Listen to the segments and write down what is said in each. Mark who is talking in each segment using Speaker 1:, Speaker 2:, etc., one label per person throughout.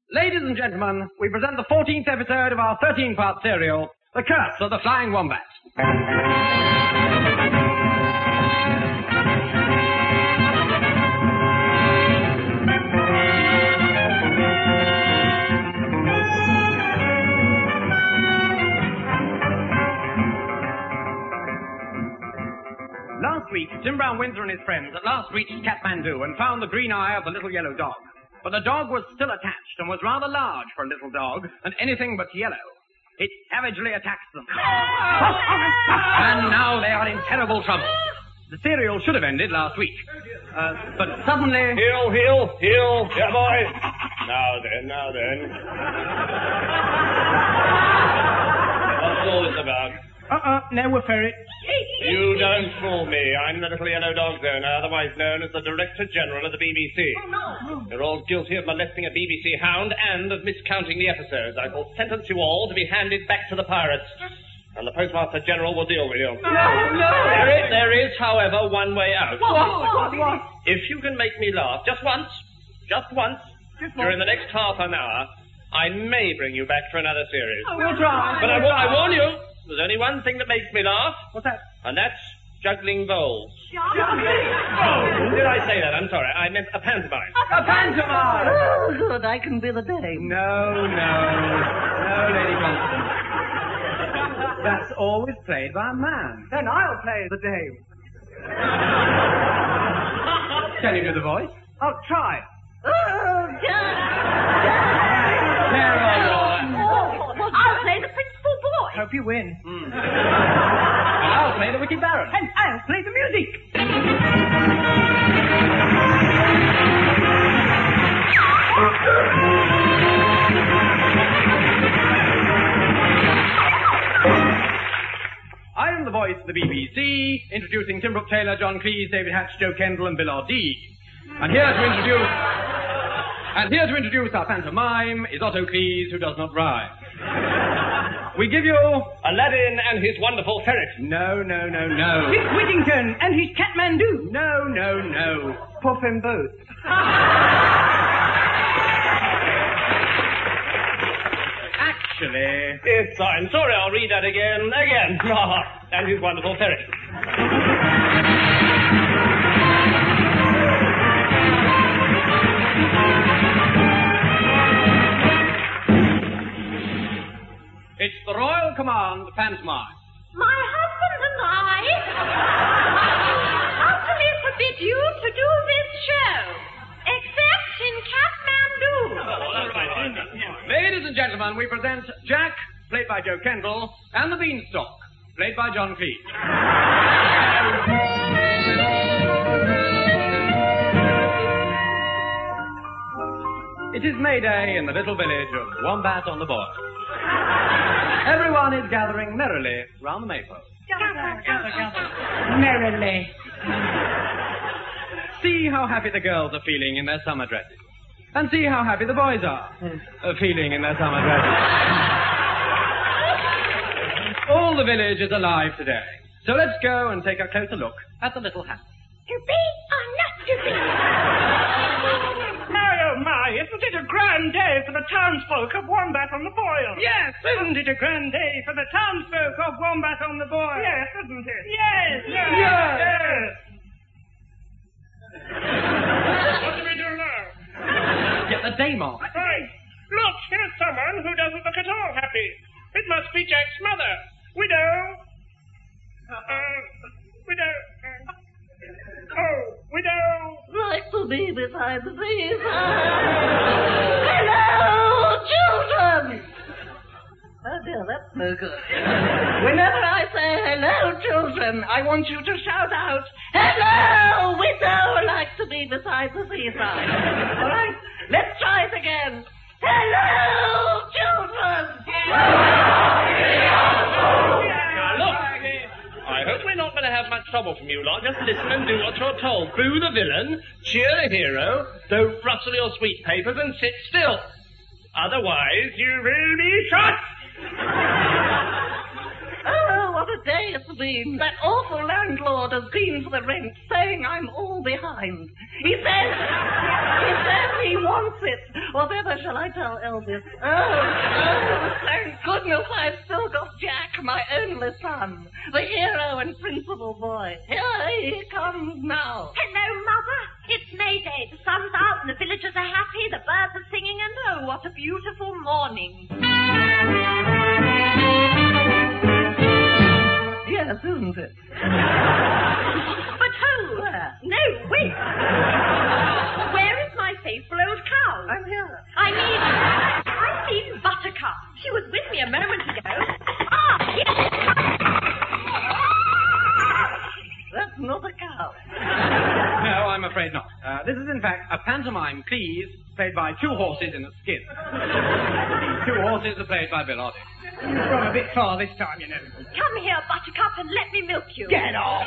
Speaker 1: Ladies and gentlemen, we present the 14th episode of our 13-part serial, The Curse of the Flying Wombat. Last week, Tim Brown-Windsor and his friends at last reached Kathmandu and found the green eye of the little yellow dog. But the dog was still attached and was rather large for a little dog and anything but yellow. It savagely attacked them. And now they are in terrible trouble. The serial should have ended last week. But suddenly...
Speaker 2: Heel. Yeah, boy. Now then. What's all this about?
Speaker 3: No, we're ferret.
Speaker 2: You don't fool me. I'm the little yellow dog owner, otherwise known as the Director General of the BBC.
Speaker 3: Oh, no.
Speaker 2: You're all guilty of molesting a BBC hound and of miscounting the episodes. I will sentence you all to be handed back to the pirates. And the Postmaster General will deal with you.
Speaker 3: No.
Speaker 2: There is, however, one way out.
Speaker 3: What?
Speaker 2: If you can make me laugh just once, during the next half an hour, I may bring you back for another series.
Speaker 3: We'll try.
Speaker 2: But I warn you, there's only one thing that makes me laugh.
Speaker 3: What's that?
Speaker 2: And that's juggling bowls.
Speaker 3: Juggling
Speaker 2: Did I say that? I'm sorry. I meant a pantomime.
Speaker 3: A pantomime!
Speaker 4: Oh, good. I can be the dame.
Speaker 1: No, Lady Constance. That's always played by a man.
Speaker 3: Then I'll play the dame.
Speaker 1: Can you do the voice?
Speaker 3: I'll try.
Speaker 4: Oh, Jack! I'll play the principal boy.
Speaker 3: Hope you win.
Speaker 1: And I'll play the Wicked Baron.
Speaker 3: And I'll play the music.
Speaker 1: I am the voice of the BBC, introducing Tim Brooke Taylor, John Cleese, David Hatch, Joe Kendall, and Bill O'D. And here to introduce our pantomime is Otto Cleese, who does not rhyme. We give you...
Speaker 2: Aladdin and his wonderful ferret.
Speaker 1: No.
Speaker 3: Dick Whittington and his Kathmandu.
Speaker 1: No.
Speaker 3: Puff them both.
Speaker 1: Actually...
Speaker 2: Yes, I'm sorry. I'll read that again. And his wonderful ferret.
Speaker 1: It's the Royal Command pantomime.
Speaker 4: My husband and I utterly forbid you to do this show, except in Kathmandu.
Speaker 1: Ladies and gentlemen, we present Jack, played by Joe Kendall, and the Beanstalk, played by John Cleese. It is May Day in the little village of Wombat on the Boy. Everyone is gathering merrily round the maypole.
Speaker 3: Gather. Merrily.
Speaker 1: See how happy the girls are feeling in their summer dresses. And see how happy the boys are feeling in their summer dresses. All the village is alive today. So let's go and take a closer look at the little house.
Speaker 4: To be or not to be?
Speaker 3: My, isn't it a grand day for the townsfolk of Wombat on the Boil? Yes, isn't it a grand day for the townsfolk of Wombat on the Boil? Yes, isn't it? Yes. What do we do now?
Speaker 1: Get the dame off.
Speaker 3: Right. Look, here's someone who doesn't look at all happy. It must be Jack's mother. Widow. Widow.
Speaker 4: Like to be beside the seaside. Hello, children! Oh dear, that's no good. Whenever I say hello, children, I want you to shout out, hello, widow, like to be beside the seaside. All right, let's try it again. Hello, children!
Speaker 2: Now, look. I hope we're not going to have much trouble from you lot. Just listen and do what you're told. Boo the villain, cheer the hero, don't rustle your sweet papers and sit still. Otherwise, you will be shot.
Speaker 4: Oh, what a a day it's been. That awful landlord has been for the rent, saying I'm all behind. He says he wants it. Whatever shall I tell Elvis? Oh, thank goodness I've still got Jack, my only son, the hero and principal boy. Here he comes now.
Speaker 5: Hello, Mother. It's May Day. The sun's out and the villagers are happy, the birds are singing, and oh, what a beautiful morning.
Speaker 4: Yes, isn't it?
Speaker 5: But who?
Speaker 4: Where?
Speaker 5: No, wait. Where is my faithful old cow?
Speaker 4: I'm here.
Speaker 5: I mean Buttercup. She was with me a moment ago. Ah, yes.
Speaker 4: That's not a cow.
Speaker 1: No, I'm afraid not. This is, in fact, a pantomime, please, played by two horses in a skin. These two horses are played by Bill Oddie.
Speaker 3: You've gone a bit far this time, you know.
Speaker 5: Come here, Buttercup, and let me milk you.
Speaker 3: Get off!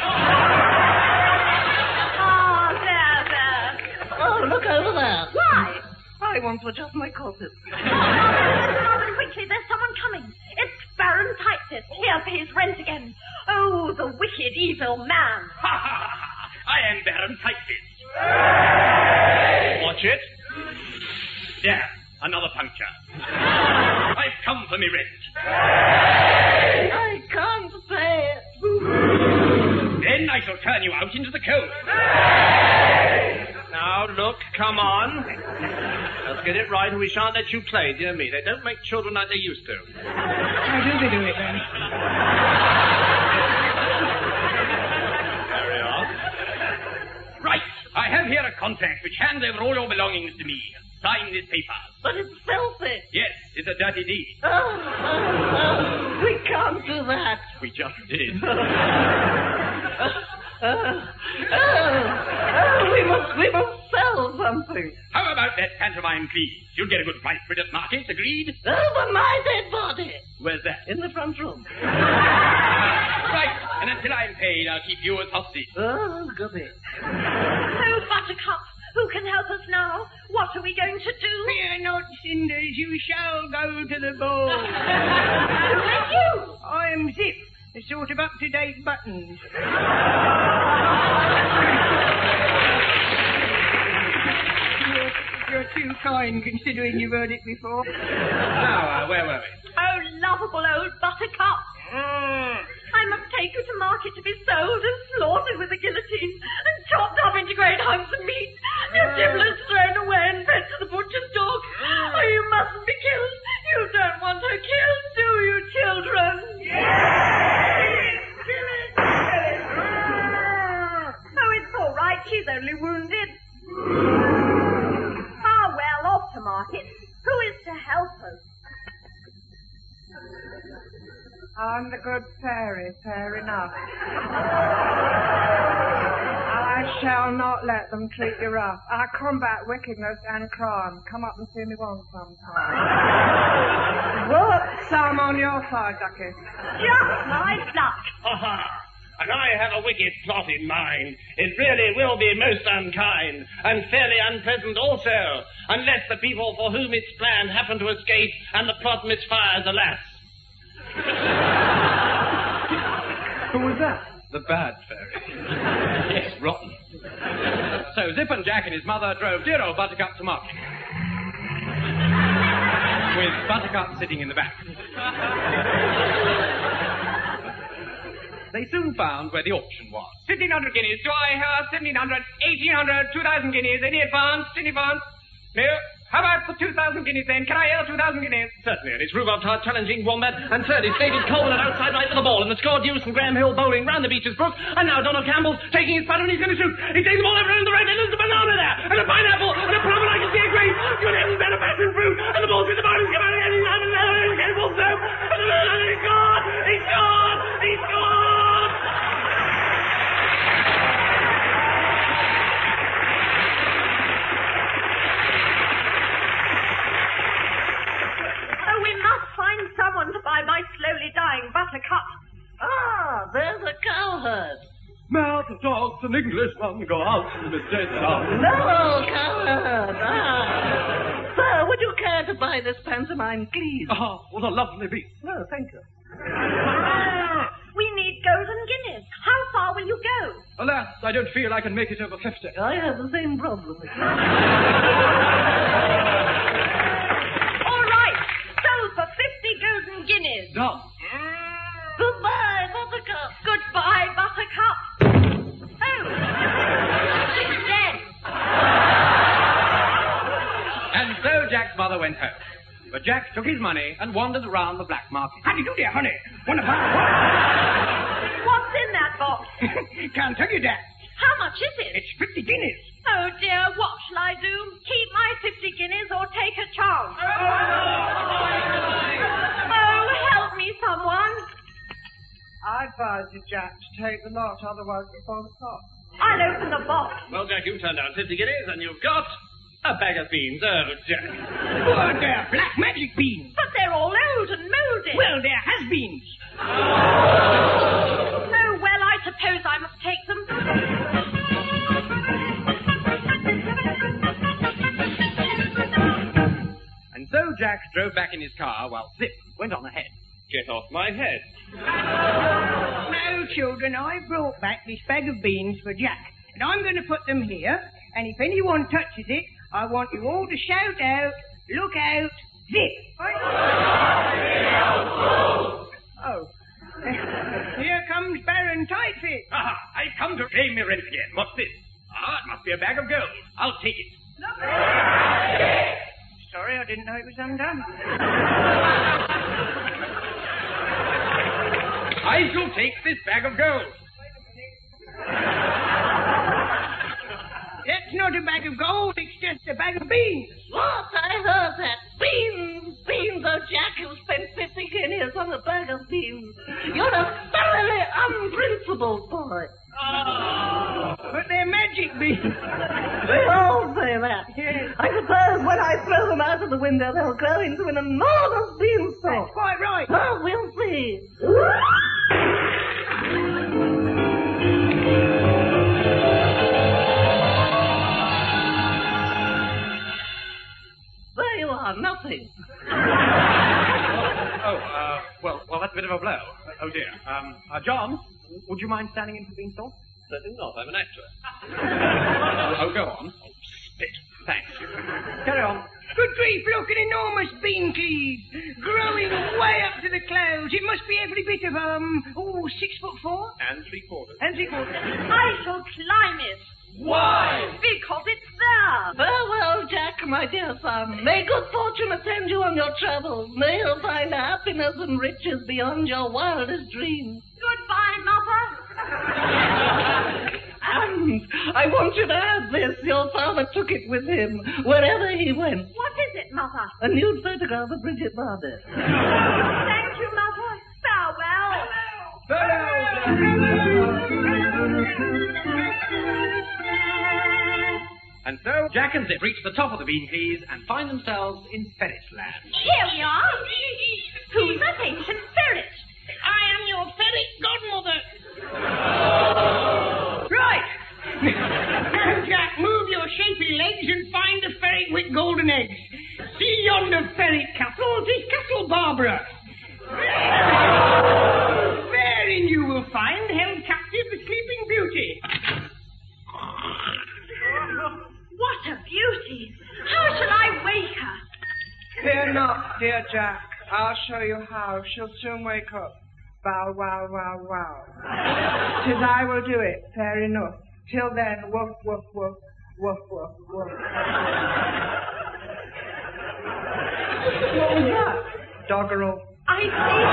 Speaker 5: Ah, there.
Speaker 4: Oh, look over there.
Speaker 5: Why?
Speaker 4: I want to adjust my corset.
Speaker 5: Rather quickly, there's someone coming. It's Baron Tightfist, here for his rent again. Oh, the wicked, evil man.
Speaker 2: Ha ha ha! I am Baron Tightfist. Watch it. There, another puncture. I've come for me rent.
Speaker 4: I can't pay it.
Speaker 2: Then I shall turn you out into the cold. Now, look, come on. Let's get it right, or we shan't let you play, dear me. They don't make children like they used to.
Speaker 3: How do they do it, then?
Speaker 2: Carry on.
Speaker 1: Right. I have here a contract which hands over all your belongings to me. Sign this paper.
Speaker 4: But it's filthy.
Speaker 1: Yes, it's a dirty deed.
Speaker 4: Oh, we can't do that.
Speaker 1: We just did.
Speaker 4: We must sell something.
Speaker 1: How about that pantomime, please? You'll get a good price for it at market, agreed?
Speaker 4: Over my dead body.
Speaker 1: Where's that?
Speaker 4: In the front room.
Speaker 1: Right, and until I'm paid, I'll keep you as hostage.
Speaker 4: Oh, goody.
Speaker 5: Oh, Buttercup, who can help us now? What are we going to do?
Speaker 3: Fear not, Cinders, you shall go to the ball.
Speaker 5: Who are you?
Speaker 3: I am Zip, the sort of up-to-date buttons. You're too kind, considering you've heard it before.
Speaker 1: Now, where were we?
Speaker 5: Oh, lovable old Buttercup. I must take you to market to be sold and slaughtered with a guillotine and chopped up into great hunks of meat. Your giblets thrown away and fed to the butcher's dog. Oh, you mustn't be killed. You don't want her killed, do you, children? Yes! Kill it! Oh, it's all right. She's only wounded. Ah, well, off to market. Who is to help us?
Speaker 3: I'm the good fairy, fair enough. I shall not let them treat you rough. I combat wickedness and crime. Come up and see me once sometime. Whoop, some on your side, Ducky.
Speaker 5: Just my luck.
Speaker 2: Ha ha! And I have a wicked plot in mind. It really will be most unkind, and fairly unpleasant also, unless the people for whom it's planned happen to escape, and the plot misfires, alas.
Speaker 1: Who was that? The bad fairy. Yes, rotten. So Zip and Jack and his mother drove dear old Buttercup to market. With Buttercup sitting in the back. They soon found where the auction was.
Speaker 3: 1,500 guineas. Do I hear 1,700, 1,800, 2,000 guineas? Any advance? Any advance? No? How about for 2,000 guineas then? Can I hear 2,000 guineas?
Speaker 2: Certainly, and it's Rhubarb Tart challenging Wombat, and third is David Coleman outside right for the ball, and the score deuce from Graham Hill bowling round the Beaches Brook, and now Donald Campbell's taking his putt and he's going to shoot. He takes the ball over in the right, and there's a banana there, and a pineapple, and a plum, and I can see a grape. Good heavens, and a passion fruit, and the ball's in the bottom, come out again, he's out of there, and he's also, and he's gone! He's gone! He's gone!
Speaker 5: Someone to buy my slowly dying Buttercup.
Speaker 4: Ah, there's a cowherd.
Speaker 1: Mouth of dogs, an Englishman, go out to the dead dog.
Speaker 4: No, cowherd. Ah. Sir, would you care to buy this pantomime, please?
Speaker 1: Ah, what a lovely beast.
Speaker 4: No, thank you.
Speaker 5: We need
Speaker 1: Alas, I don't feel I can make it over 50.
Speaker 4: I have the same problem.
Speaker 5: All right. Sold for 50 golden guineas.
Speaker 1: Dog.
Speaker 4: Goodbye, Buttercup.
Speaker 5: Goodbye, Buttercup. Oh. She's dead.
Speaker 1: And so Jack's mother went home. But Jack took his money and wandered around the black market.
Speaker 3: How do you do there, honey? Want to buy what?
Speaker 5: What's in that box?
Speaker 3: Can't tell you that.
Speaker 5: How much is it?
Speaker 3: It's 50 guineas.
Speaker 5: Oh, dear, what shall I do? Keep my 50 guineas or take a chance? Oh, help me, someone.
Speaker 6: I advise you, Jack, to take the lot, otherwise you'll fall apart.
Speaker 5: I'll open the box.
Speaker 2: Well, Jack, you turned down 50 guineas and you've got a bag of beans. Oh, Jack.
Speaker 3: Well, they're black magic beans.
Speaker 5: But they're all old and mouldy.
Speaker 3: Well, they're has-beens.
Speaker 5: Oh, well, I suppose I must take them.
Speaker 1: And so Jack drove back in his car while Zip went on ahead.
Speaker 2: Get off my head.
Speaker 3: Now, children, I brought back this bag of beans for Jack. And I'm going to put them here. And if anyone touches it, I want you all to shout out, look out, Zip. Oh. Here comes Baron Tightfit.
Speaker 1: Aha, I've come to claim my rent again. What's this? Ah, it must be a bag of gold. I'll take it.
Speaker 3: Sorry, I didn't know it was undone.
Speaker 1: I shall take this bag of gold.
Speaker 3: That's not a bag of gold, it's just a bag of beans.
Speaker 4: What? I heard that. Beans! Beans! Oh, Jack, you spent 50 guineas on a bag of beans. You're a thoroughly unprincipled boy.
Speaker 3: But they're magic beans.
Speaker 4: They all say that.
Speaker 3: Yes.
Speaker 4: I suppose when I throw them out of the window, they'll grow into an enormous beanstalk.
Speaker 3: That's quite right.
Speaker 4: Oh, we'll see. There you are, nothing.
Speaker 1: Well, that's a bit of a blow. Oh, dear. John, would you mind standing in for beanstalk?
Speaker 2: Certainly not. I'm an actor.
Speaker 1: Oh, go on. Oh, spit. Thanks. Carry on.
Speaker 3: Good grief, look, an enormous bean cleave, growing way up to the clouds. It must be every bit of, 6'4"?
Speaker 2: And 3/4.
Speaker 3: And 3/4.
Speaker 5: I shall climb it.
Speaker 1: Why?
Speaker 5: Because it's there.
Speaker 4: Farewell, Jack, my dear son. May good fortune attend you on your travels. May you find happiness and riches beyond your wildest dreams.
Speaker 5: Goodbye, Mother.
Speaker 4: And I want you to add this. Your father took it with him wherever he went.
Speaker 5: What is it, Mother?
Speaker 4: A nude photograph of Bridget Barber.
Speaker 5: Thank you, Mother. Farewell.
Speaker 1: And so Jack and Zip reach the top of the bean cleaves and find themselves in Ferret Land.
Speaker 5: Here we are. Who's that ancient ferret?
Speaker 3: I am your ferret godmother. Right. Now, Jack, move your shapy legs and find the ferret with golden eggs. See yonder ferret castle? 'Tis Castle Barbara. Therein you will find held captive the Sleeping Beauty.
Speaker 5: What a beauty. How shall I wake her?
Speaker 6: Fear not, dear Jack. I'll show you how. She'll soon wake up. Bow, wow, wow, wow. 'Tis I will do it, fair enough. Till then, woof, woof, woof, woof, woof, woof. What was that? Doggerel.
Speaker 5: I see.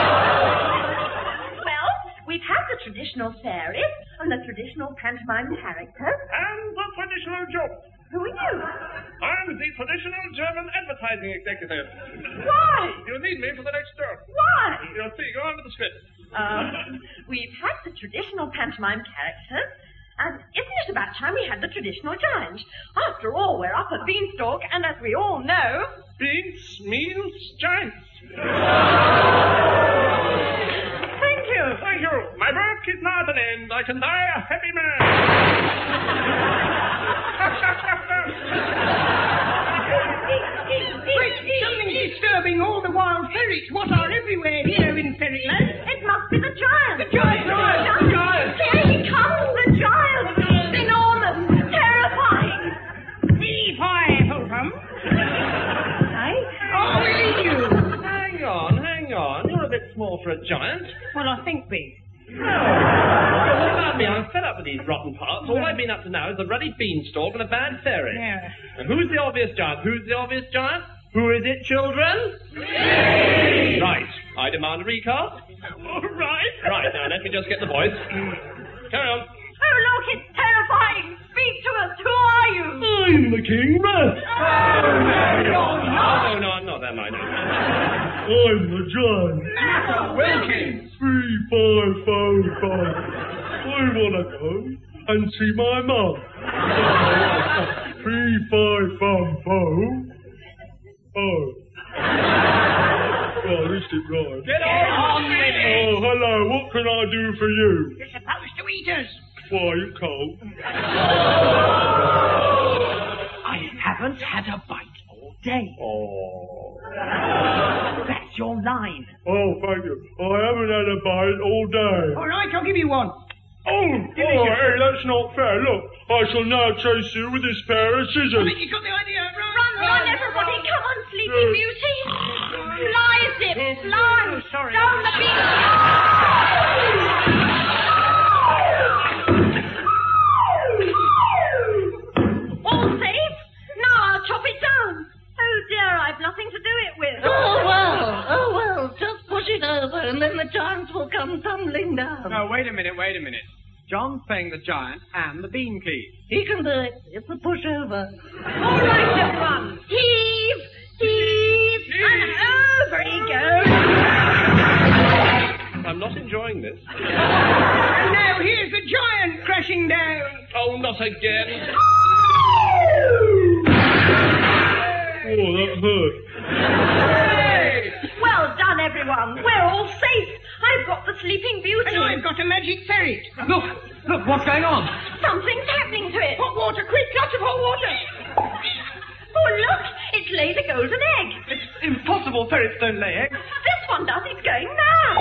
Speaker 5: Well, we've had the traditional fairies and the traditional pantomime characters.
Speaker 2: And the traditional joke.
Speaker 5: Who are you?
Speaker 2: I'm the traditional German advertising executive.
Speaker 5: Why?
Speaker 2: You need me for the next joke.
Speaker 5: Why?
Speaker 2: You'll see. Go on to the script.
Speaker 5: We've had the traditional pantomime characters, and isn't it about time we had the traditional giant? After all, we're up a beanstalk, and as we all know...
Speaker 2: Beans means giants.
Speaker 5: Thank you.
Speaker 2: Thank you. My work is now at an end. I can die a happy man.
Speaker 3: Wait, something disturbing all the wild ferrets. What are everywhere here in Ferretland?
Speaker 5: It must be the giant.
Speaker 3: The giant!
Speaker 5: The giant. Here he comes, the giant.
Speaker 2: bit small for a giant.
Speaker 3: Well, I think big.
Speaker 2: What about me? I'm fed up with these rotten parts. All I've been up to now is a ruddy beanstalk and a bad fairy.
Speaker 3: Yeah.
Speaker 2: And who's the obvious giant? Who's the obvious giant? Who is it, children? Me! Right. I demand a recast.
Speaker 3: All right.
Speaker 2: Right, now let me just get the voice. Carry on.
Speaker 5: Oh, look, it's terrifying. Speak to us. Who are you?
Speaker 2: I'm the King Rat.
Speaker 5: Oh,
Speaker 2: No, I'm not that minded.
Speaker 7: I'm the giant.
Speaker 1: Wilkins!
Speaker 7: 3555. I want to go and see my mum. 3555. Oh. Well, at least it rhymes.
Speaker 1: Get on with it!
Speaker 7: Oh, hello. What can I do for you?
Speaker 3: You're supposed to eat us.
Speaker 7: Why, are you cold?
Speaker 1: I haven't had a bite all day.
Speaker 7: Oh.
Speaker 1: That's your line.
Speaker 7: Oh, thank you. I haven't had a bite all day.
Speaker 3: All right, I'll give you one.
Speaker 7: Oh, hey, that's not fair. Look, I shall now chase you with this pair of
Speaker 3: I
Speaker 7: scissors.
Speaker 3: think you got the idea.
Speaker 5: Run, everybody. Come on, Sleeping Beauty. Fly, Zip. Fly.
Speaker 3: Oh, sorry.
Speaker 5: Down the beach. All safe? Now I'll chop it down. Oh, dear, I've nothing to do it with.
Speaker 4: Oh, well, just push it over and then the giants will come tumbling down.
Speaker 1: No, wait a minute. John's playing the giant and the bean cleave.
Speaker 4: He can do it. It's a pushover.
Speaker 5: All right, everyone. Heave, and over he goes.
Speaker 2: I'm not enjoying this.
Speaker 3: And now here's the giant crashing down.
Speaker 2: Oh, not again.
Speaker 7: Oh, that hurt.
Speaker 5: Well done, everyone. We're all safe. I've got the Sleeping Beauty.
Speaker 3: And I've got a magic ferret.
Speaker 1: Look, what's going on?
Speaker 5: Something's happening to it.
Speaker 3: Hot water, quick, lots of hot water.
Speaker 5: Oh, look, it's laid a golden egg.
Speaker 1: It's impossible ferrets don't lay eggs.
Speaker 5: This one does. It's going mad.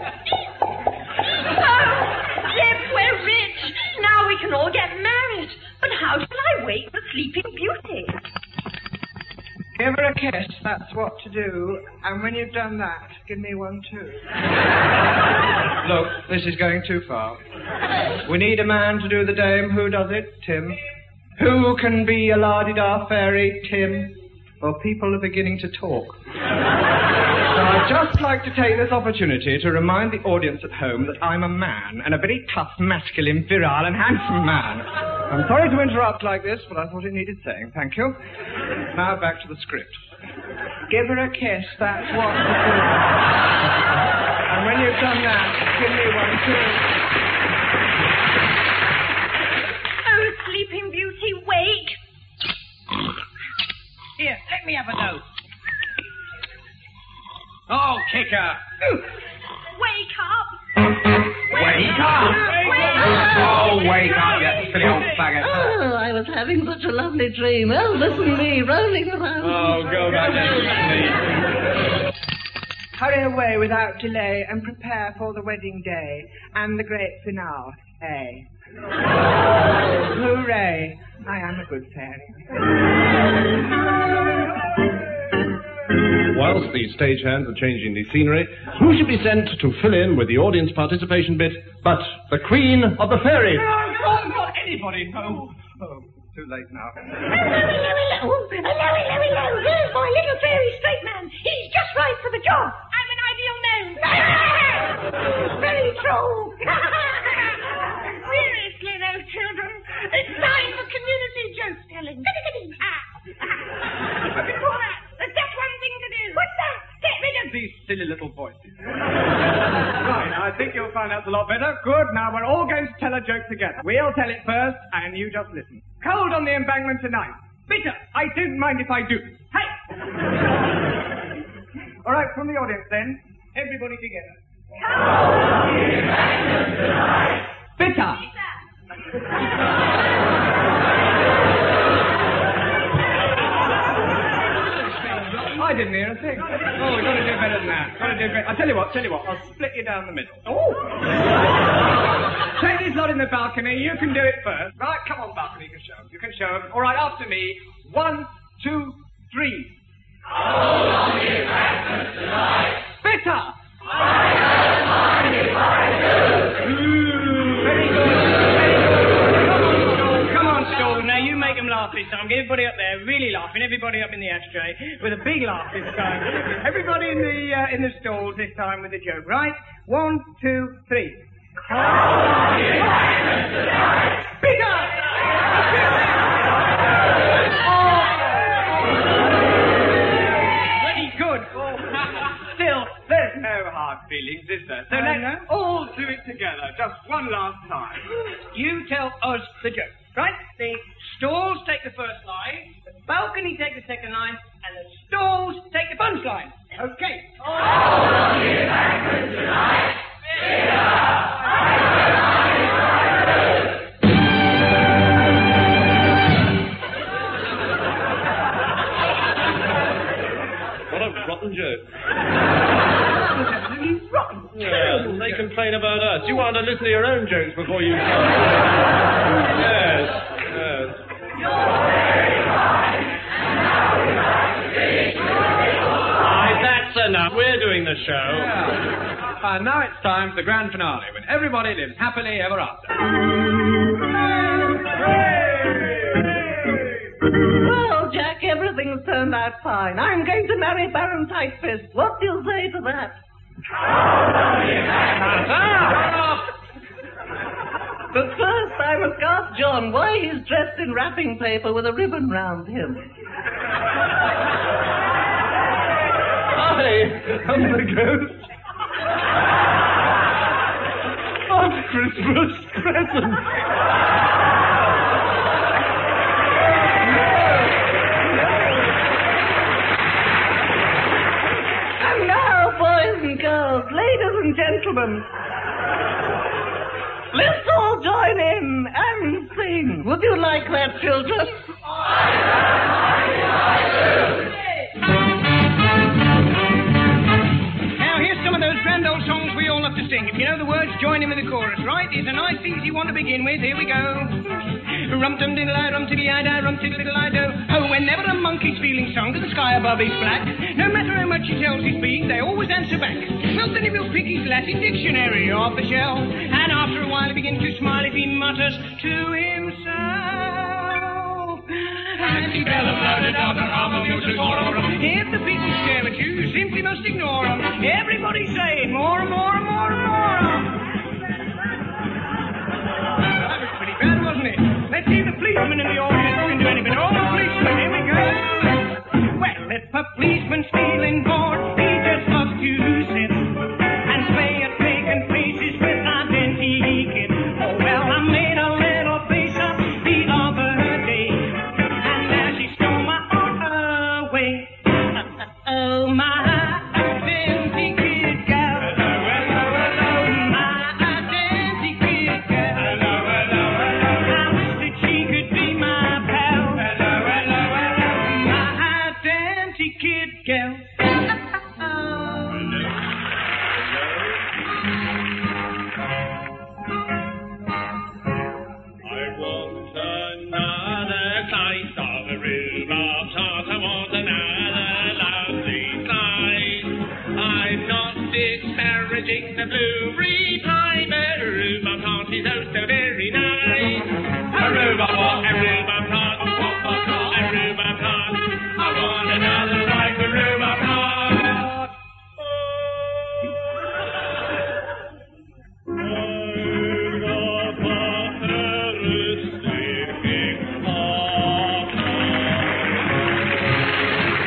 Speaker 5: Oh, Zip, we're rich. Now we can all get married. But how shall I wake the Sleeping Beauty?
Speaker 6: Give her a kiss, that's what to do. And when you've done that, give me one too. Look, this is going too far. We need a man to do the dame. Who does it? Tim. Who can be a la-di-da fairy? Tim. Well, people are beginning to talk. So I'd just like to take this opportunity to remind the audience at home that I'm a man, and a very tough, masculine, virile, and handsome man. I'm sorry to interrupt like this, but I thought it needed saying. Thank you. Now back to the script. Give her a kiss, that's what to do. And when you've done that, give me one too.
Speaker 5: Oh, Sleeping Beauty, wake.
Speaker 3: Here, let me have a nose.
Speaker 1: Oh, kick her.
Speaker 5: Wake up.
Speaker 1: Wake up! Oh, wake up, you silly old faggot.
Speaker 4: Oh, I was having such a lovely dream. Elvis and me rolling around.
Speaker 2: Oh, go back to sleep.
Speaker 6: Hurry away without delay and prepare for the wedding day and the great finale. Hooray! I am a good fairy.
Speaker 2: Whilst the stagehands are changing the scenery, who should be sent to fill in with the audience participation bit but the Queen of the Fairies?
Speaker 1: Not anybody. Oh, too late now.
Speaker 5: Hello. Here's my little fairy straight man. He's just right for the job. I'm an ideal gnome. Very true. Seriously, though, children, it's time for community joke telling. But before that, there's just one thing to do. What's that? Get rid of
Speaker 1: These silly little voices. Right, I think you'll find that's a lot better. Good, now we're all going to tell a joke together. We'll tell it first, and you just listen. Cold on the embankment tonight. Bitter, I don't mind if I do. Hey! All right, from the audience then. Everybody together.
Speaker 5: Cold on the embankment tonight.
Speaker 1: Bitter! I didn't hear a thing. Oh, we've got to do better than that. Got to do better. I'll tell you what, I'll split you down the middle. Oh! Take this lot in the balcony, you can do it first. Right, come on, balcony, you can show them. All right, after me. 1, 2, 3. Hold on the embankment tonight. Bitter!
Speaker 3: laughing. Everybody up in the ashtray with a big laugh this time. Everybody in the stalls this time with a joke. Right? 1, 2, 3. Bigger! Very good. Still, there's no hard feelings, is there? So let's all do it together, just one last time. You tell us the joke, right? The stalls take the first line, the balcony take the second line, and the stalls take the punchline. Okay. All the banquets tonight.
Speaker 2: What a rotten joke.
Speaker 3: Absolutely rotten.
Speaker 2: Yeah, they complain about us. You want to listen to your own jokes before you... Yes, yes. Right, that's enough. We're doing the show.
Speaker 1: Yeah. And now it's time for the grand finale, when everybody lives happily ever after.
Speaker 4: Well, Jack, everything's turned out fine. I'm going to marry Baron Tightfist. What do you say to that? But first, I must ask John why he's dressed in wrapping paper with a ribbon round him.
Speaker 2: Hi, I'm the ghost of Christmas present.
Speaker 4: And now, boys and girls, ladies and gentlemen, let's all join in and sing. Would you like that, children?
Speaker 3: Now, here's some of those grand old songs we all love to sing. If you know the words, join in with the chorus, right? It's a nice, easy one to begin with. Here we go. Rum-tum-diddle-I, rum-tiddy-I-do, rum-tiddle-diddle-I-do. Oh, whenever a monkey's feeling sung to the sky above is black, no matter how much he tells his being, they always answer back. Well, then he will pick his Latin dictionary off the shelf, and after a while he begins to smile if he mutters to himself. Antebellum, if the people stare at you, you simply must ignore them. Everybody say it, more and more and more and more. That was pretty bad, wasn't it? Let's see if the policeman in the audience can do anything. All the policemen, here we go. Well, if a policeman's feeling bored, he just loves to sit and play at vacant faces with identity. Oh, well, I made a little face up the other day, and there she stole my heart away. Oh, my identity gal. My identity gal. I wish that she could be my pal. My identity gal.
Speaker 7: I want another slice of a rhubarb tart. I want another lovely slice. I'm not disparaging the blueberry pie, but a rhubarb tart is oh so very nice. A rhubarb what? A rhubarb tart. A rhubarb tart. I want another like a rhubarb tart.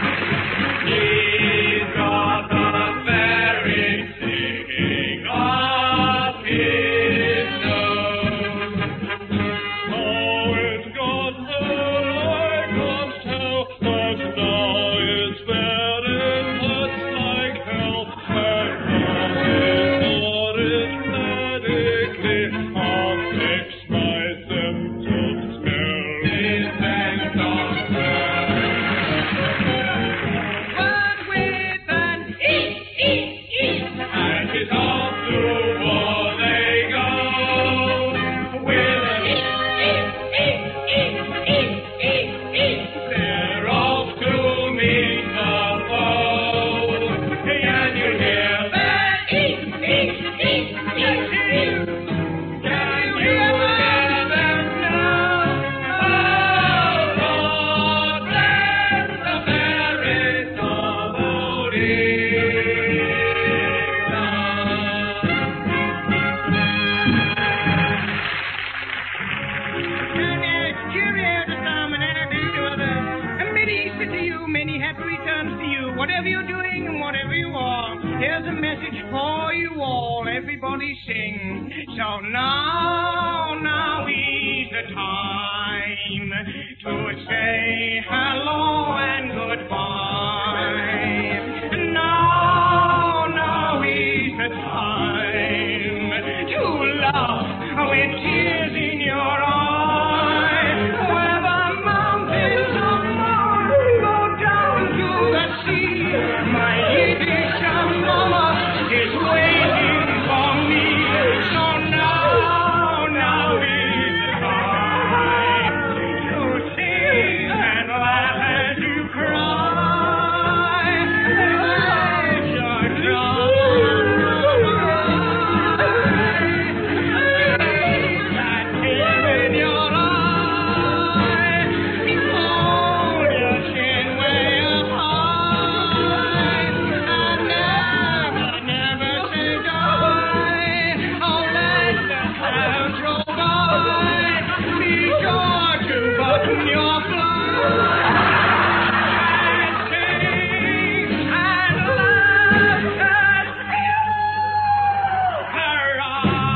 Speaker 7: He's got the very sticking heart.
Speaker 3: whatever you're doing and whatever you are, here's a message for you all. Everybody sing. So now is the time to say hello and goodbye. Now is the time to laugh with tears in your eyes. Where the mountains of mine go down to the sea, my Yiddish mama is waiting for me. So now is the time to sing and laugh as you cry. As you cry. That tear in your eye, hold your chin way up high, and never say die. Oh, let the clouds roll by. Be sure to button your fly and sing and laugh as you cry.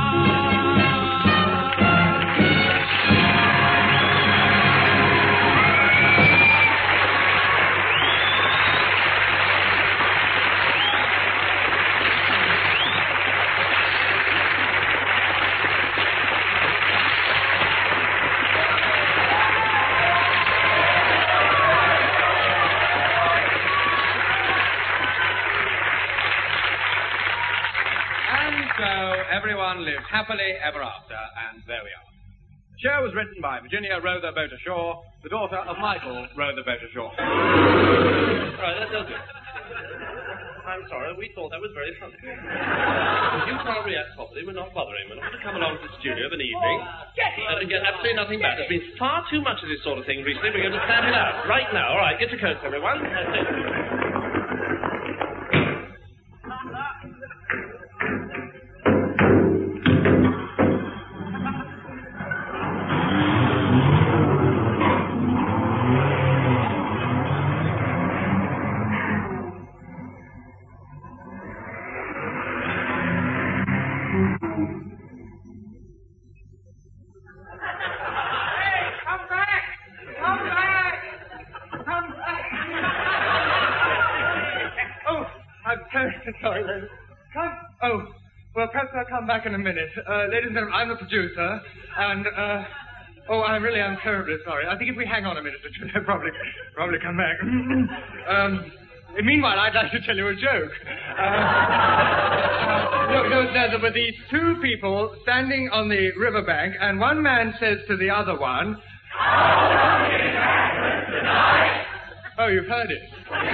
Speaker 1: And so everyone lived happily ever after, and there we are. The show was written by Virginia Rother Boter Shaw, the daughter of Michael Rother Boter Shaw.
Speaker 2: Right, that does it. I'm sorry, we thought that was very funny. If you can't react properly, we're not bothering. We're not going to come along to the studio of an evening and get absolutely nothing back. There's been far too much of this sort of thing recently. We're going to stand it out right now. All right, get your coats, everyone. That's it.
Speaker 3: Come back! Come back! Come back! Oh, I'm terribly sorry, ladies. Come. Oh, well, perhaps I'll come back in a minute. Ladies and gentlemen, I'm the producer, and, I really am terribly sorry. I think if we hang on a minute or two, they'll probably come back. Meanwhile, I'd like to tell you a joke. There were these two people standing on the riverbank, and one man says to the other one, "Oh, you've heard it."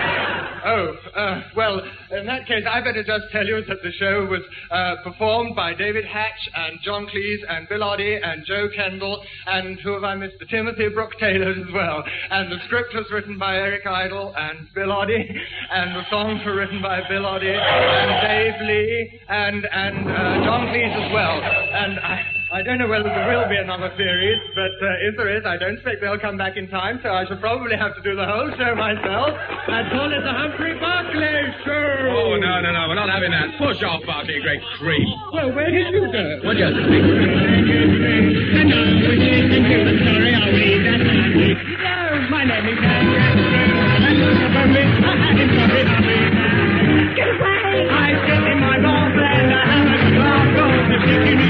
Speaker 3: Well, in that case, I better just tell you that the show was performed by David Hatch and John Cleese and Bill Oddie and Joe Kendall and who have I missed? Timothy Brooke Taylor as well. And the script was written by Eric Idle and Bill Oddie, and the songs were written by Bill Oddie and Dave Lee and John Cleese as well. And I don't know whether there will be another series, but if there is, I don't expect they'll come back in time, so I shall probably have to do the whole show myself. I'd call it the Humphrey Barclay Show.
Speaker 8: Oh, no, we're not having that. Push off, Barclay, you great creep.
Speaker 3: Well, where did you go?
Speaker 8: What do you think?
Speaker 3: And now we're listening to the story I'll read that Andy. Hello, my name is Andrew. And look at me, I had him sorry, Get away! I sit in my ball and I have a glass of the chicken.